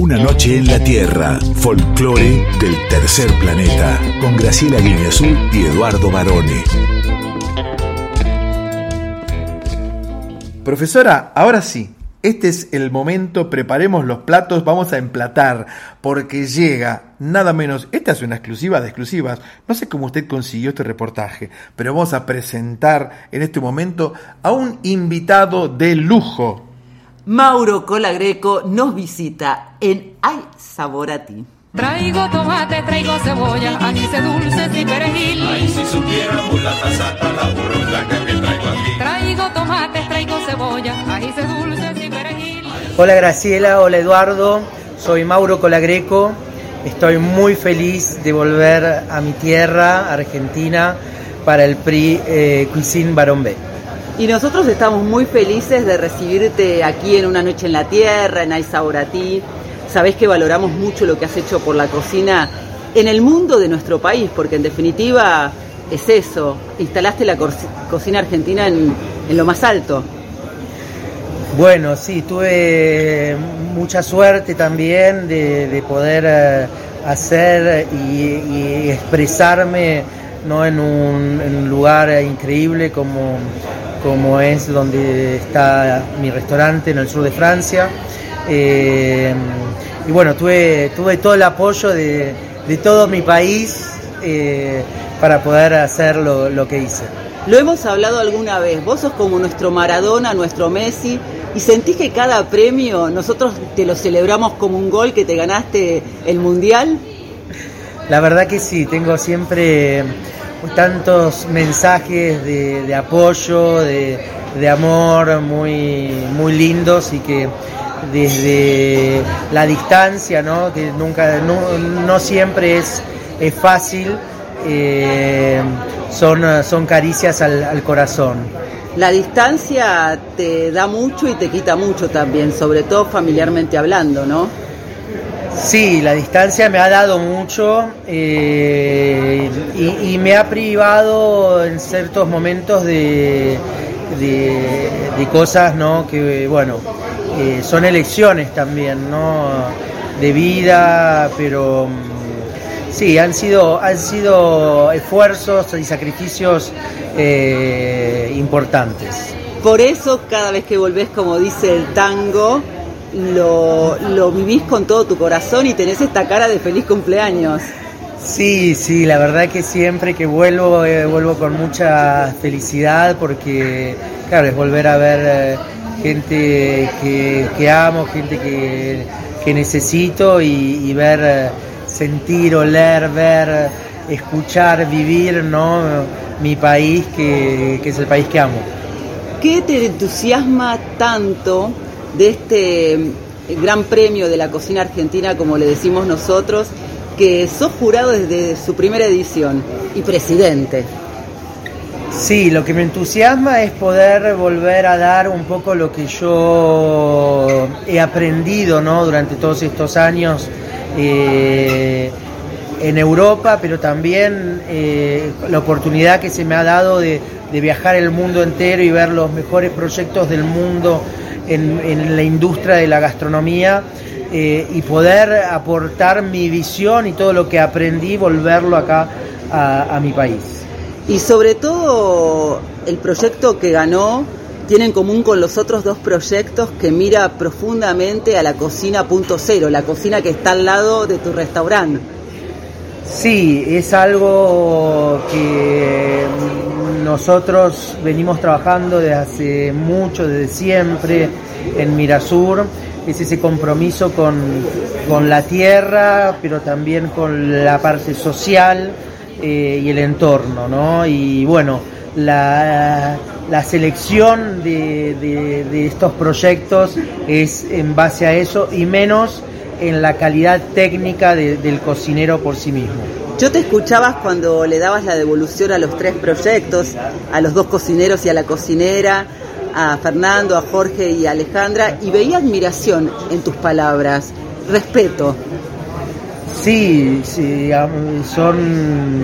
Una noche en la Tierra, folclore del tercer planeta, con Graciela Guiñazú y Eduardo Barone. Profesora, ahora sí, este es el momento, preparemos los platos, vamos a emplatar, porque llega nada menos, esta es una exclusiva de exclusivas, no sé cómo usted consiguió este reportaje, pero vamos a presentar en este momento a un invitado de lujo. Mauro Colagreco nos visita en Hay Sabor a Ti. Traigo tomate, traigo cebolla, anís dulces y perejil. Ay, si supiéramos la tasata, la burrundaca que traigo aquí. Traigo tomates, traigo cebolla, anís dulces y perejil. Hola Graciela, hola Eduardo, soy Mauro Colagreco. Estoy muy feliz de volver a mi tierra, Argentina, para el Prix Cuisine Baron B. Y nosotros estamos muy felices de recibirte aquí en Una Noche en la Tierra, en Hay Sabor a Ti. Sabés que valoramos mucho lo que has hecho por la cocina en el mundo de nuestro país, porque en definitiva es eso, instalaste la cocina argentina en lo más alto. Bueno, sí, tuve mucha suerte también de poder hacer y expresarme, ¿no? en un lugar increíble como es donde está mi restaurante en el sur de Francia. Y bueno, tuve todo el apoyo de todo mi país para poder hacer lo que hice. Lo hemos hablado alguna vez, vos sos como nuestro Maradona, nuestro Messi, y sentís que cada premio nosotros te lo celebramos como un gol que te ganaste el Mundial. La verdad que sí, tengo siempre tantos mensajes de apoyo, de amor muy, muy lindos, y que desde la distancia, ¿no? Que no siempre es fácil, son caricias al corazón. La distancia te da mucho y te quita mucho también, sobre todo familiarmente hablando, ¿no? Sí, la distancia me ha dado mucho y me ha privado en ciertos momentos de cosas, ¿no? Que bueno, son elecciones también, ¿no? De vida, pero sí, han sido esfuerzos y sacrificios importantes. Por eso cada vez que volvés, como dice el tango, lo vivís con todo tu corazón y tenés esta cara de feliz cumpleaños. Sí, la verdad que siempre que vuelvo con mucha felicidad, porque claro, es volver a ver gente que amo, gente que necesito, y ver, sentir, oler, ver, escuchar, vivir, ¿no? Mi país, que es el país que amo. ¿Qué te entusiasma tanto de este gran premio de la cocina argentina, como le decimos nosotros, que sos jurado desde su primera edición y presidente? Sí, lo que me entusiasma es poder volver a dar un poco lo que yo he aprendido, ¿no? Durante todos estos años en Europa, pero también la oportunidad que se me ha dado de viajar el mundo entero y ver los mejores proyectos del mundo en la industria de la gastronomía, y poder aportar mi visión y todo lo que aprendí, volverlo acá a mi país. Y sobre todo el proyecto que ganó tiene en común con los otros dos proyectos que mira profundamente a la cocina .0, la cocina que está al lado de tu restaurante. Sí, es algo que nosotros venimos trabajando desde hace mucho, desde siempre, en Mirasur. Es ese compromiso con la tierra, pero también con la parte social y el entorno, ¿no? Y bueno, la selección de estos proyectos es en base a eso, y menos en la calidad técnica del cocinero por sí mismo. Yo te escuchabas cuando le dabas la devolución a los tres proyectos, a los dos cocineros y a la cocinera, a Fernando, a Jorge y a Alejandra, y veía admiración en tus palabras, respeto. Sí, son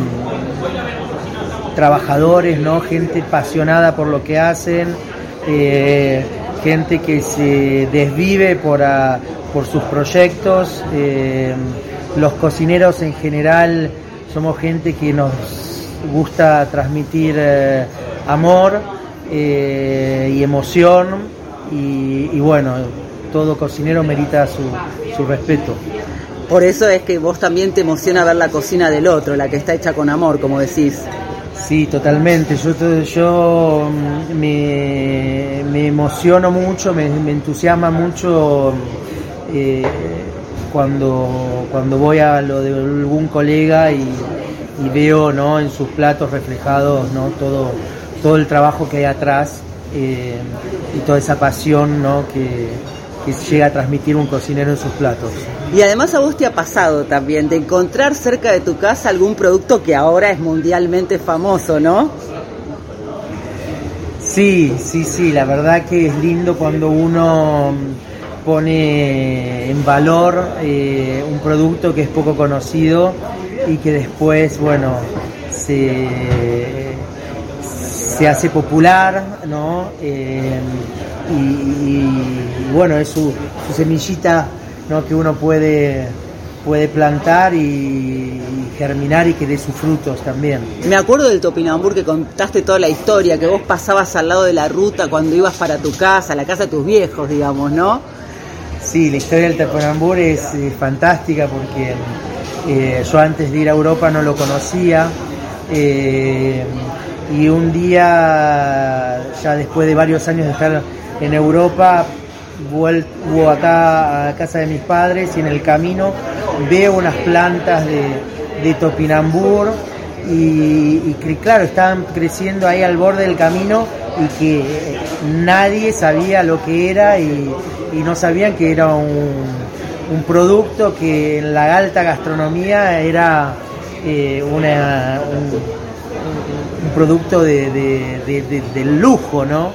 trabajadores, ¿no? Gente apasionada por lo que hacen, gente que se desvive por sus proyectos. Los cocineros en general somos gente que nos gusta transmitir amor y emoción, y bueno, todo cocinero merita su respeto. Por eso es que vos también te emociona ver la cocina del otro, la que está hecha con amor, como decís. Sí, totalmente. Yo me emociono mucho, me entusiasma mucho cuando voy a lo de algún colega y veo, ¿no?, en sus platos reflejados, ¿no?, todo el trabajo que hay atrás, y toda esa pasión, ¿no?, que llega a transmitir un cocinero en sus platos. Y además a vos te ha pasado también de encontrar cerca de tu casa algún producto que ahora es mundialmente famoso, ¿no? Sí, la verdad que es lindo cuando uno pone en valor un producto que es poco conocido y que después, bueno, se hace popular, ¿no? Y bueno, es su semillita, ¿no?, que uno puede plantar y germinar y que dé sus frutos también. Me acuerdo del topinambur, que contaste toda la historia, que vos pasabas al lado de la ruta cuando ibas para tu casa, la casa de tus viejos, digamos, ¿no? Sí, la historia del topinambur es fantástica porque yo antes de ir a Europa no lo conocía, y un día, ya después de varios años de estar en Europa, vuelvo acá a casa de mis padres y en el camino veo unas plantas de topinambur y que claro, estaban creciendo ahí al borde del camino y que nadie sabía lo que era y no sabían que era un producto que en la alta gastronomía era un producto del lujo, ¿no?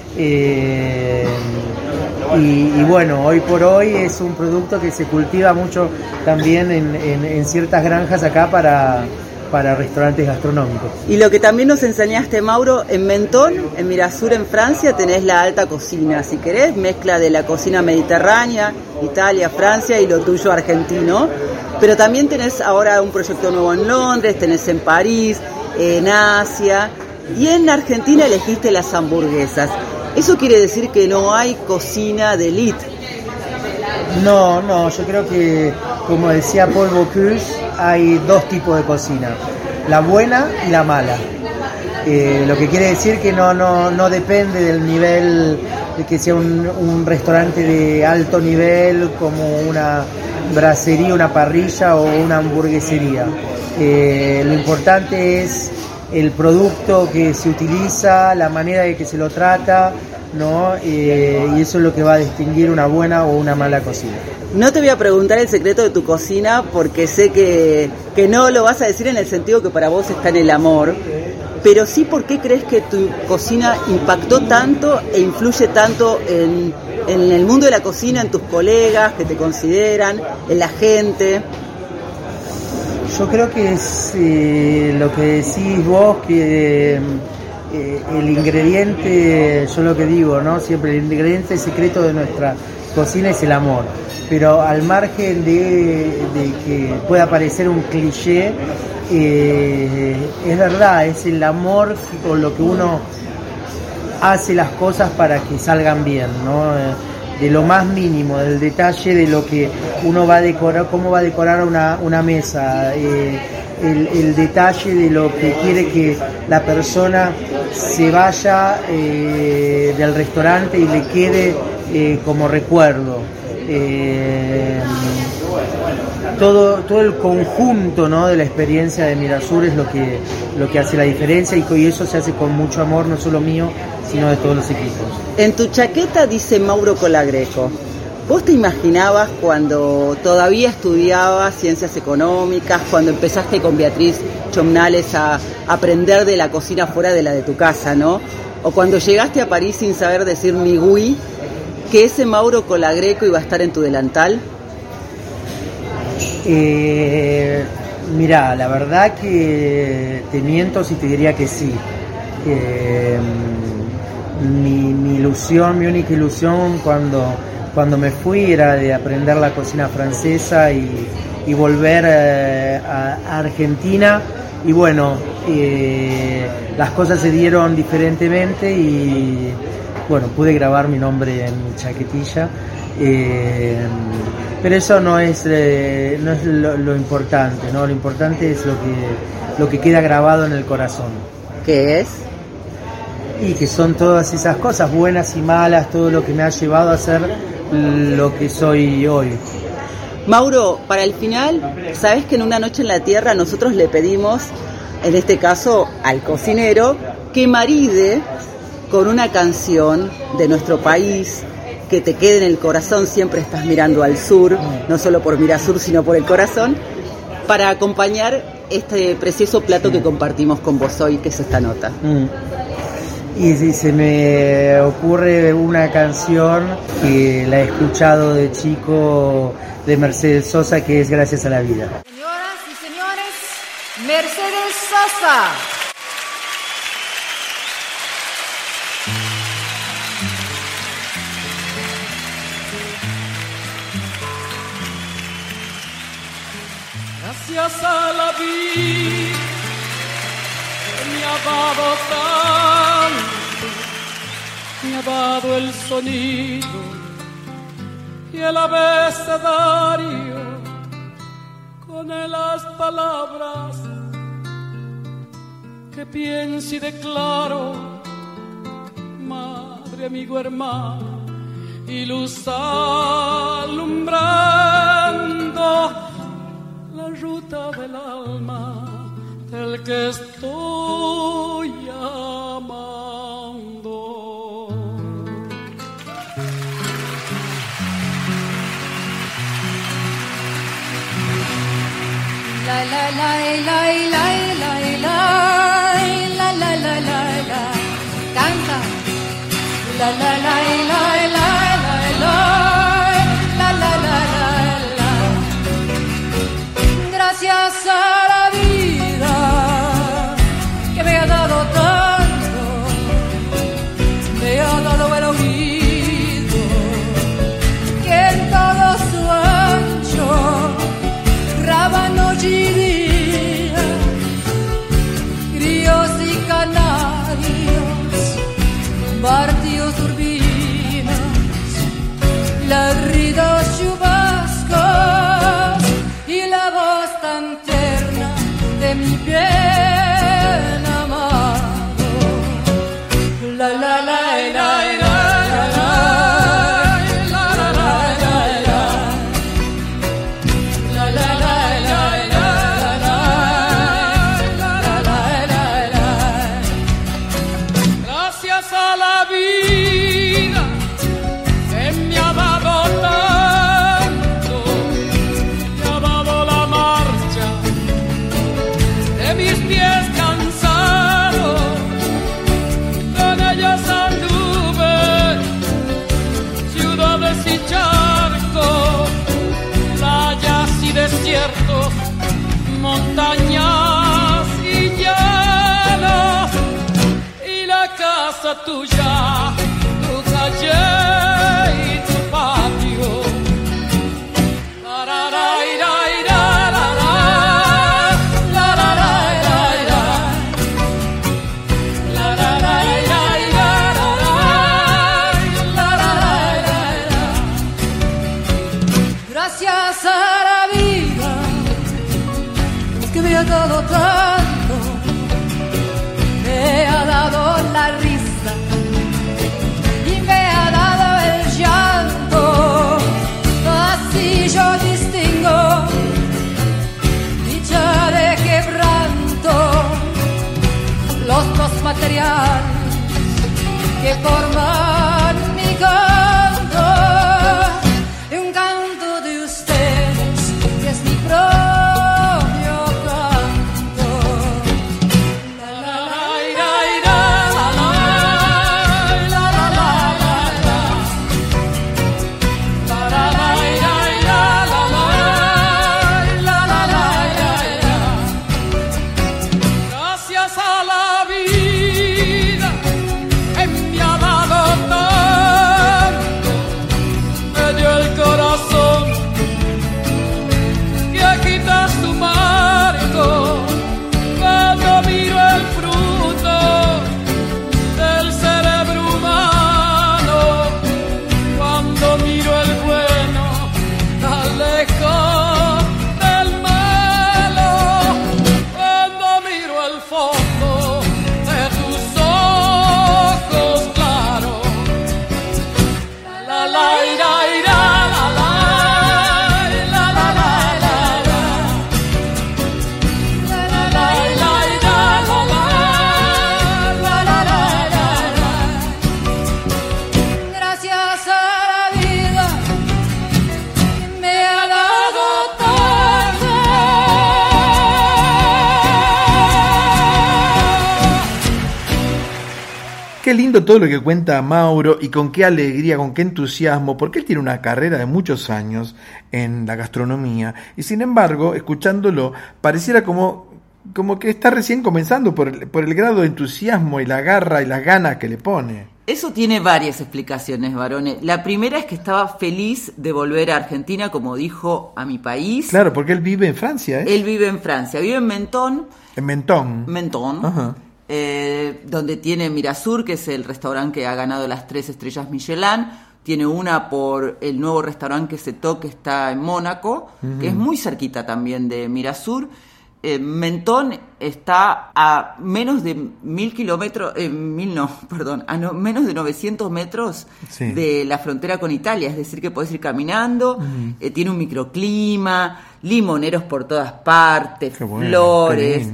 Y bueno, hoy por hoy es un producto que se cultiva mucho también en ciertas granjas acá para restaurantes gastronómicos. Y lo que también nos enseñaste, Mauro, en Mentón, en Mirasur, en Francia, tenés la alta cocina, si querés, mezcla de la cocina mediterránea, Italia, Francia, y lo tuyo argentino. Pero también tenés ahora un proyecto nuevo en Londres, tenés en París, en Asia, y en Argentina elegiste las hamburguesas. ¿Eso quiere decir que no hay cocina de élite? No, yo creo que, como decía Paul Bocuse, hay dos tipos de cocina, la buena y la mala. Lo que quiere decir que no depende del nivel, de que sea un restaurante de alto nivel como una brasería, una parrilla o una hamburguesería. Lo importante es el producto que se utiliza, la manera de que se lo trata, ¿no? Y eso es lo que va a distinguir una buena o una mala cocina. No te voy a preguntar el secreto de tu cocina porque sé que no lo vas a decir en el sentido que para vos está en el amor, pero sí, ¿por qué crees que tu cocina impactó tanto e influye tanto en el mundo de la cocina, en tus colegas que te consideran, en la gente? Yo creo que es lo que decís vos, que el ingrediente, yo lo que digo, ¿no?, siempre el ingrediente secreto de nuestra cocina es el amor, pero al margen de que pueda parecer un cliché, es verdad, es el amor con lo que uno hace las cosas para que salgan bien, ¿no? De lo más mínimo, del detalle de lo que uno va a decorar, cómo va a decorar una mesa, el detalle de lo que quiere que la persona se vaya del restaurante y le quede como recuerdo. Todo el conjunto, ¿no?, de la experiencia de Mirasur es lo que hace la diferencia, y eso se hace con mucho amor, no solo mío, sino de todos los equipos. En tu chaqueta dice Mauro Colagreco. ¿Vos te imaginabas cuando todavía estudiabas ciencias económicas, cuando empezaste con Beatriz Chomnales a aprender de la cocina fuera de la de tu casa, ¿no? O cuando llegaste a París sin saber decir ni oui, que ese Mauro Colagreco iba a estar en tu delantal? Mirá, la verdad que te miento si te diría que sí. mi ilusión, mi única ilusión cuando me fui era de aprender la cocina francesa y volver a Argentina. Y bueno, las cosas se dieron diferentemente y bueno, pude grabar mi nombre en mi chaquetilla. Pero eso no es lo importante, ¿no? Lo importante es lo que queda grabado en el corazón. ¿Qué es? Y que son todas esas cosas, buenas y malas, todo lo que me ha llevado a ser lo que soy hoy. Mauro, para el final, sabes que en Una Noche en la Tierra nosotros le pedimos, en este caso al cocinero, que maride con una canción de nuestro país que te quede en el corazón. Siempre estás mirando al sur, no solo por Mirasur, sino por el corazón, para acompañar este precioso plato que compartimos con vos hoy, que es esta nota. Y si se me ocurre una canción que la he escuchado de chico, de Mercedes Sosa, que es Gracias a la Vida. Señoras y señores, Mercedes Sosa. Gracias a la vida me ha dado tanto, me ha dado el sonido y el abecedario con las palabras que pienso y declaro, madre, amigo, hermano, y luz alumbrando la ruta del alma del que estoy amando. La la la la la la la la la la la. Canta. La la la la la la la la la la. Gracias a la vida que me ha dado tanto, me ha dado el oído que en todo su ancho graba noche y día, críos y canarios, partidos turbinas, ladridos chubascos y la voz tan tierna de mi bien amado. La la la la la. Desiertos, montañas y llanos, y la casa tuya, tu calle y tu patio. Gracias a me ha dado tanto, me ha dado la risa y me ha dado el llanto. Así yo distingo dicha de quebranto, los dos materiales que forman mi canto, un canto de ustedes que es mi propio. Gracias a la vida que me ha dado Qué lindo todo lo que cuenta Mauro y con qué alegría, con qué entusiasmo, porque él tiene una carrera de muchos años en la gastronomía y sin embargo, escuchándolo, pareciera como que está recién comenzando por el grado de entusiasmo y la garra y las ganas que le pone. Eso tiene varias explicaciones, varones. La primera es que estaba feliz de volver a Argentina, como dijo, a mi país. Claro, porque él vive en Francia, ¿eh? Él vive en Francia, vive en Menton. En Menton. Menton. Donde tiene Mirasur, que es el restaurante que ha ganado las 3 estrellas Michelin. Tiene una por el nuevo restaurante que se toca, está en Mónaco, que es muy cerquita también de Mirasur. Menton está a menos de 1.000 kilómetros, menos de 900 metros de la frontera con Italia, es decir, que podés ir caminando, tiene un microclima, limoneros por todas partes, flores,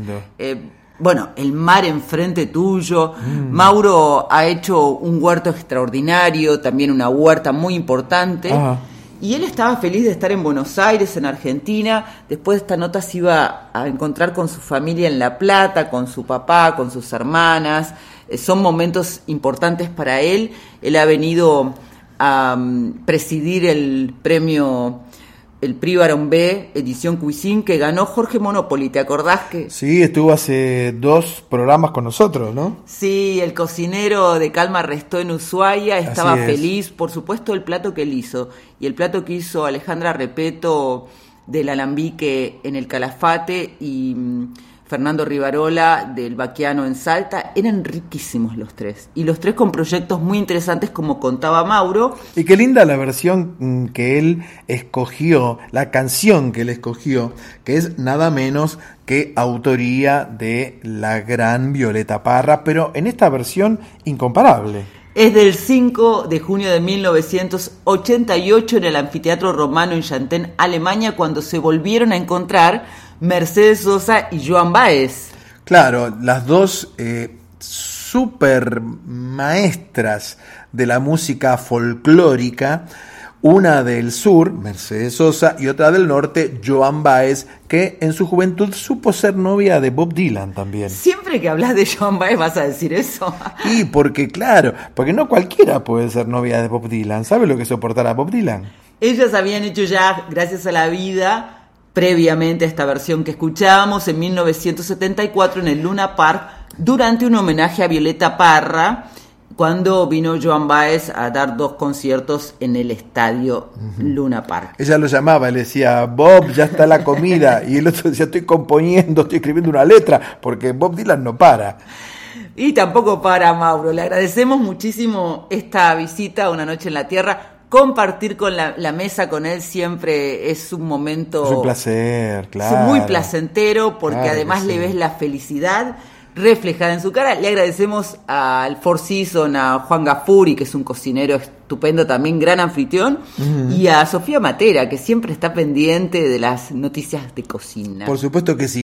el mar enfrente tuyo. Mauro ha hecho un huerto extraordinario, también una huerta muy importante. Y él estaba feliz de estar en Buenos Aires, en Argentina. Después de esta nota se iba a encontrar con su familia en La Plata, con su papá, con sus hermanas. Son momentos importantes para él. Él ha venido a presidir el premio, el Prix Baron B, edición Cuisine, que ganó Jorge Monopoli. ¿Te acordás que? Sí, estuvo hace 2 programas con nosotros, ¿no? Sí, el cocinero de Calma Restó en Ushuaia estaba feliz, por supuesto, el plato que él hizo. Y el plato que hizo Alejandra Repeto del Alambique en el Calafate y Fernando Rivarola del Baquiano en Salta, eran riquísimos los 3. Y los 3 con proyectos muy interesantes, como contaba Mauro. Y qué linda la versión que él escogió, la canción que él escogió, que es nada menos que autoría de la gran Violeta Parra, pero en esta versión incomparable. Es del 5 de junio de 1988 en el Anfiteatro Romano en Chantén, Alemania, cuando se volvieron a encontrar Mercedes Sosa y Joan Baez. Claro, las dos super maestras de la música folclórica, una del sur, Mercedes Sosa, y otra del norte, Joan Baez, que en su juventud supo ser novia de Bob Dylan también. Siempre que hablas de Joan Baez vas a decir eso. Y porque no cualquiera puede ser novia de Bob Dylan. ¿Sabe lo que soportará Bob Dylan? Ellas habían hecho ya, gracias a la vida, previamente a esta versión que escuchábamos, en 1974 en el Luna Park, durante un homenaje a Violeta Parra, cuando vino Joan Baez a dar 2 conciertos en el estadio Luna Park. Ella lo llamaba, le decía, Bob, ya está la comida, y el otro decía, estoy escribiendo una letra, porque Bob Dylan no para. Y tampoco para Mauro. Le agradecemos muchísimo esta visita a Una Noche en la Tierra. Compartir con la mesa con él siempre es un momento... Es un placer, claro. Es muy placentero, porque además le ves la felicidad reflejada en su cara. Le agradecemos al Four Seasons, a Juan Gafuri, que es un cocinero estupendo también, gran anfitrión, y a Sofía Matera, que siempre está pendiente de las noticias de cocina. Por supuesto que sí.